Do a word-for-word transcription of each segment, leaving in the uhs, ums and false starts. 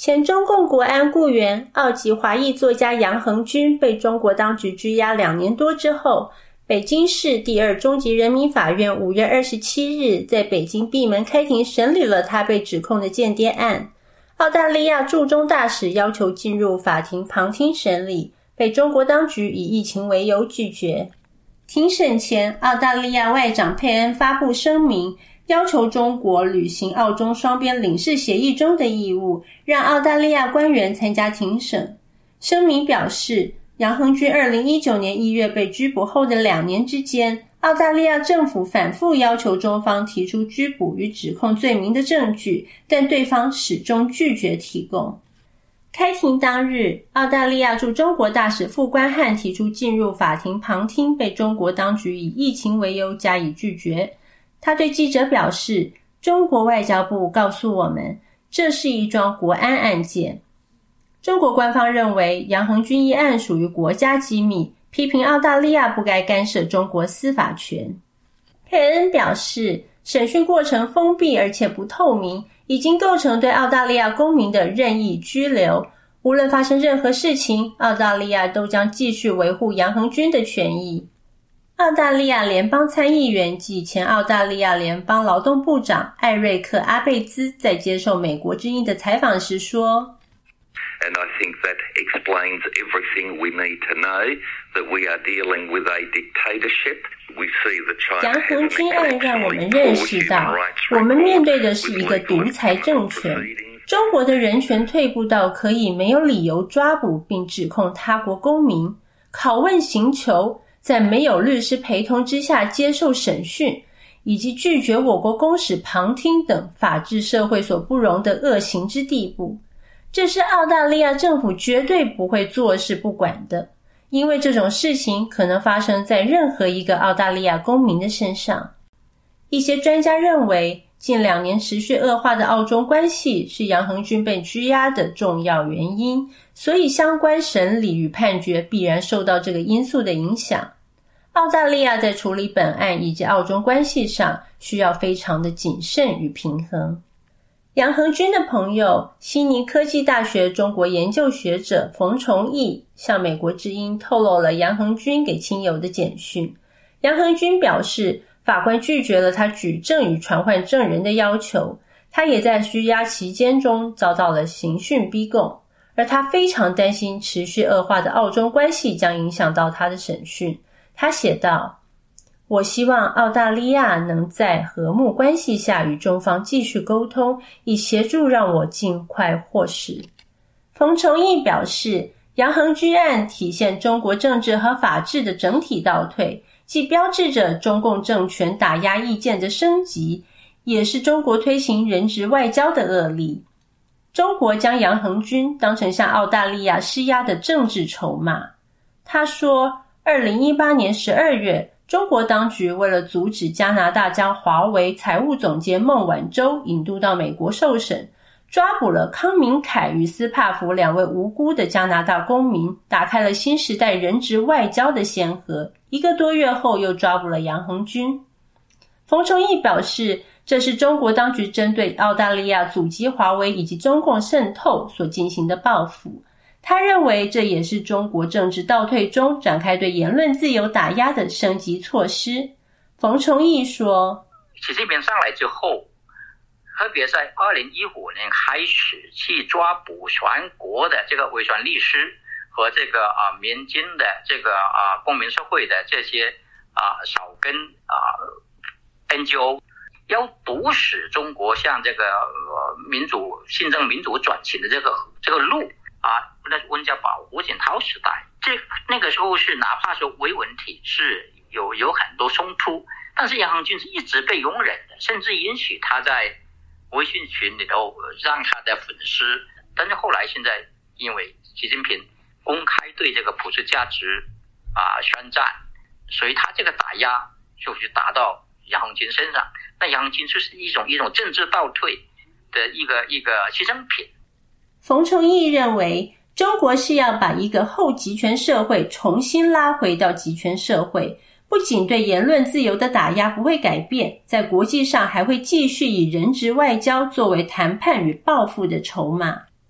前中共国安雇员、澳籍华裔作家杨恒均被中国当局拘押两年多之后，北京市第二中级人民法院五月二十七日在北京闭门开庭审理了他被指控的间谍案。澳大利亚驻中大使要求进入法庭旁听审理，被中国当局以疫情为由拒绝。庭审前，澳大利亚外长佩恩发布声明，要求中国履行澳中双边领事协议中的义务，让澳大利亚官员参加庭审。声明表示，杨恒均二零一九年一月被拘捕后的两年之间，澳大利亚政府反复要求中方提出拘捕与指控罪名的证据，但对方始终拒绝提供。开庭当日，澳大利亚驻中国大使傅观汉提出进入法庭旁听，被中国当局以疫情为由加以拒绝。他对记者表示，中国外交部告诉我们，这是一桩国安案件。中国官方认为杨恒均一案属于国家机密，批评澳大利亚不该干涉中国司法权。佩恩表示，审讯过程封闭而且不透明，已经构成对澳大利亚公民的任意拘留。无论发生任何事情，澳大利亚都将继续维护杨恒均的权益。澳大利亚联邦参议员及前澳大利亚联邦劳动部长艾瑞克·阿贝兹在接受美国之音的采访时说， And I think that explains everything we need to know, that we are dealing with a dictatorship. We see that China 杨恒均案让我们认识到，我们面对的是一个独裁政权。中国的人权退步到可以没有理由抓捕并指控他国公民，拷问刑求，在没有律师陪同之下接受审讯，以及拒绝我国公使旁听等法治社会所不容的恶行之地步。这是澳大利亚政府绝对不会坐视不管的，因为这种事情可能发生在任何一个澳大利亚公民的身上。一些专家认为，近两年持续恶化的澳中关系是杨恒均被拘押的重要原因，所以相关审理与判决必然受到这个因素的影响。澳大利亚在处理本案以及澳中关系上需要非常的谨慎与平衡。杨恒均的朋友，悉尼科技大学中国研究学者冯崇义向美国之音透露了杨恒均给亲友的简讯。杨恒均表示，法官拒绝了他举证与传唤证人的要求，他也在拘押期间中遭到了刑讯逼供，而他非常担心持续恶化的澳中关系将影响到他的审讯。他写道，我希望澳大利亚能在和睦关系下与中方继续沟通，以协助让我尽快获释。冯崇义表示，杨恒均案体现中国政治和法治的整体倒退，既标志着中共政权打压意见的升级，也是中国推行人质外交的恶例。中国将杨恒均当成向澳大利亚施压的政治筹码。他说，二零一八年十二月，中国当局为了阻止加拿大将华为财务总监孟晚舟引渡到美国受审，抓捕了康明凯与斯帕弗两位无辜的加拿大公民，打开了新时代人质外交的先河。一个多月后又抓捕了杨恒均。冯崇义表示，这是中国当局针对澳大利亚阻击华为以及中共渗透所进行的报复。他认为这也是中国政治倒退中展开对言论自由打压的升级措施。冯崇义说， 习近平上来之后，特别在二零一五年开始去抓捕全国的这个维权律师和这个啊民间的这个啊公民社会的这些啊草根啊 N G O， 要堵死中国向这个呃民主宪政民主转型的这个这个路啊。那是温家宝、胡锦涛时代，这那个时候是哪怕说维稳体是有有很多冲突，但是杨恒均是一直被容忍的，甚至允许他在微信群里头让他的粉丝。但是后来现在因为习近平公开对这个普世价值啊宣战，所以他这个打压就是打到杨恒均身上。那杨恒均就是一种一种政治倒退的一个一个牺牲品。 冯崇义认为，中国是要把一个后集权社会重新拉回到集权社会，不仅对言论自由的打压不会改变，在国际上还会继续以人质外交作为谈判与报复的筹码。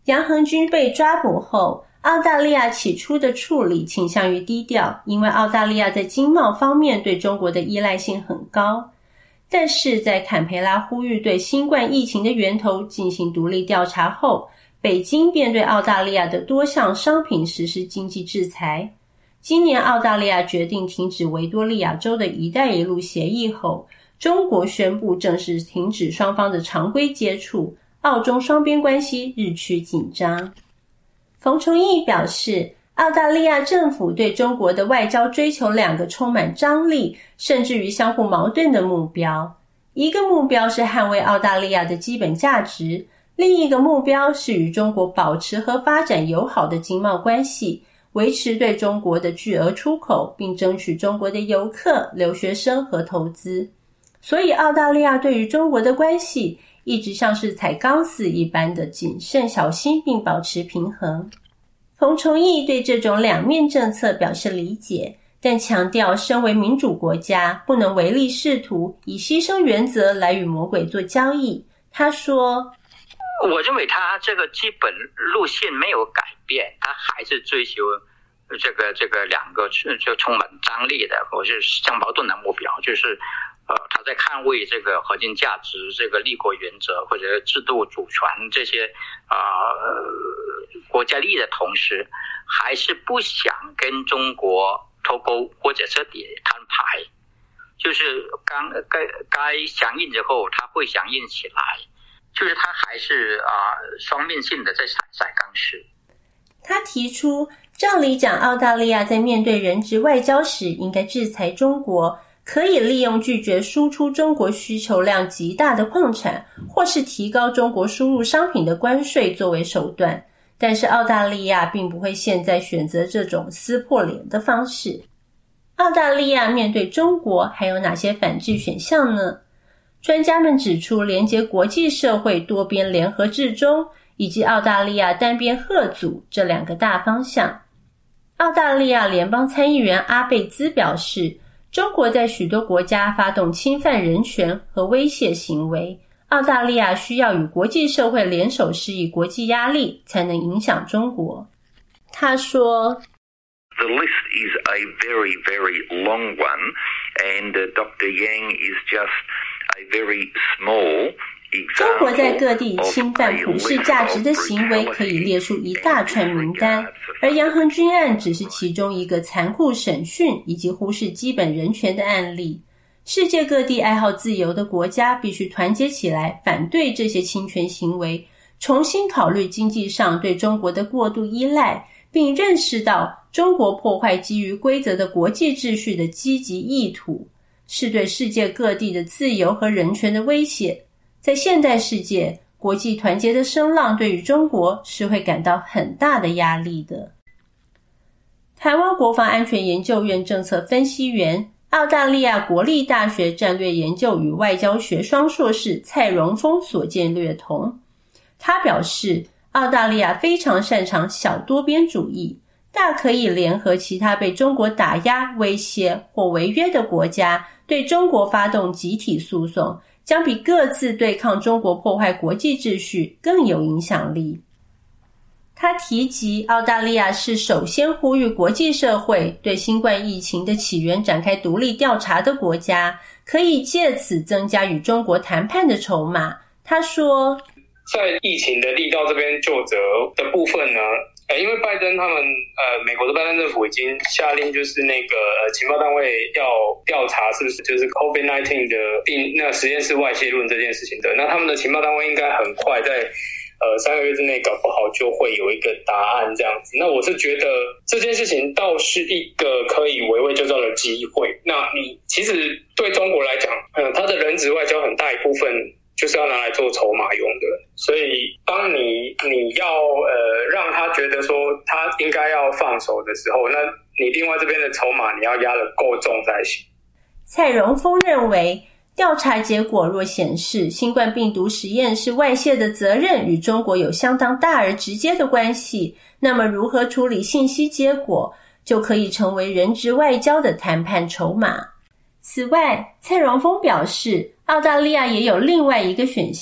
杨恒军被抓捕后，澳大利亚起初的处理倾向于低调，因为澳大利亚在经贸方面对中国的依赖性很高。但是在坎培拉呼吁对新冠疫情的源头进行独立调查后，北京便对澳大利亚的多项商品实施经济制裁。今年澳大利亚决定停止维多利亚州的一带一路协议后，中国宣布正式停止双方的常规接触，澳中双边关系日趋紧张。冯崇义表示，澳大利亚政府对中国的外交追求两个充满张力甚至于相互矛盾的目标，一个目标是捍卫澳大利亚的基本价值，另一个目标是与中国保持和发展友好的经贸关系，维持对中国的巨额出口，并争取中国的游客、留学生和投资。所以澳大利亚对于中国的关系一直像是踩钢丝一般的谨慎小心，并保持平衡。冯崇义对这种两面政策表示理解，但强调身为民主国家不能唯利是图，以牺牲原则来与魔鬼做交易。他说， 我认为他这个基本路线没有改变，他还是追求这个这个两个就充满张力的或是相矛盾的目标，就是呃他在捍卫这个核心价值、这个立国原则或者制度主权这些啊、呃、国家利益的同时，还是不想跟中国脱钩或者彻底摊牌，就是刚该该响应之后他会响应起来，就是他还是啊、呃、双面性的在踩踩钢丝。 他提出，照理讲，澳大利亚在面对人质外交时应该制裁中国，可以利用拒绝输出中国需求量极大的矿产，或是提高中国输入商品的关税作为手段。但是澳大利亚并不会现在选择这种撕破脸的方式。澳大利亚面对中国还有哪些反制选项呢？专家们指出，连结国际社会多边联合制中，以及澳大利亚单边吓阻这两个大方向。澳大利亚联邦参议员阿贝兹表示，中国在许多国家发动侵犯人权和威胁行为，澳大利亚需要与国际社会联手施以国际压力，才能影响中国。他说， The list is a very, very long one, and uh, Doctor Yang is just a very small example. 中国在各地侵犯普世价值的行为可以列出一大串名单，而杨恒军案只是其中一个残酷审讯以及忽视基本人权的案例。世界各地爱好自由的国家必须团结起来，反对这些侵权行为，重新考虑经济上对中国的过度依赖，并认识到中国破坏基于规则的国际秩序的积极意图，是对世界各地的自由和人权的威胁。在现代世界，国际团结的声浪对于中国是会感到很大的压力的。台湾国防安全研究院政策分析员、澳大利亚国立大学战略研究与外交学双硕士蔡荣峰所见略同。他表示，澳大利亚非常擅长小多边主义，大可以联合其他被中国打压、威胁或违约的国家，对中国发动集体诉讼，将比各自对抗中国破坏国际秩序更有影响力。他提及，澳大利亚是首先呼吁国际社会对新冠疫情的起源展开独立调查的国家，可以借此增加与中国谈判的筹码。他说， 在疫情的力道这边究责的部分呢，呃，因为拜登他们呃，美国的拜登政府已经下令，就是那个呃情报单位要调查是不是就是 COVID 十九 的病那实验室外泄论这件事情的。那他们的情报单位应该很快在呃三个月之内搞不好就会有一个答案这样子。那我是觉得这件事情倒是一个可以围魏救赵的机会。那你其实对中国来讲，呃，他的人质外交很大一部分就是要拿来做筹码用的，所以当你你要呃让他觉得说他应该要放手的时候，那你另外这边的筹码你要压得够重才行。 蔡荣峰认为，调查结果若显示新冠病毒实验室外泄的责任与中国有相当大而直接的关系，那么如何处理信息结果就可以成为人质外交的谈判筹码。此外，蔡荣峰表示，澳大利亚也有另外一个选项，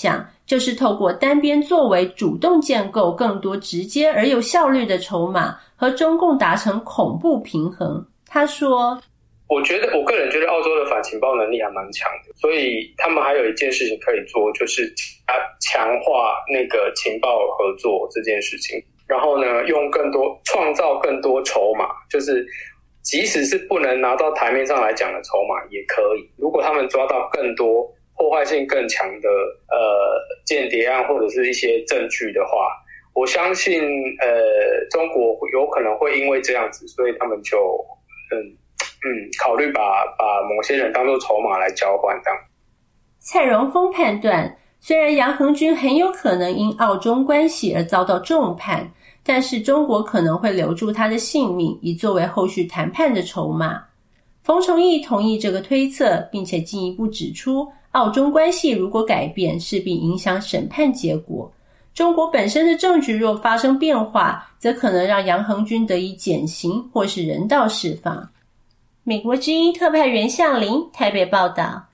就是透过单边作为主动建构更多直接而有效率的筹码，和中共达成恐怖平衡。他说， 我觉得我个人觉得澳洲的反情报能力还蛮强的，所以他们还有一件事情可以做，就是强化那个情报合作这件事情，然后呢用更多创造更多筹码，就是即使是不能拿到台面上来讲的筹码也可以，如果他们抓到更多破坏性更强的呃间谍案或者是一些证据的话，我相信呃中国有可能会因为这样子，所以他们就嗯嗯考虑把把某些人当作筹码来交换这样。 蔡荣峰判断，虽然杨恒军很有可能因澳中关系而遭到重判，但是中国可能会留住他的性命，以作为后续谈判的筹码。冯崇义同意这个推测，并且进一步指出，澳中关系如果改变，势必影响审判结果。中国本身的政局若发生变化，则可能让杨恒军得以减刑或是人道释放。美国之音特派员向林台北报道。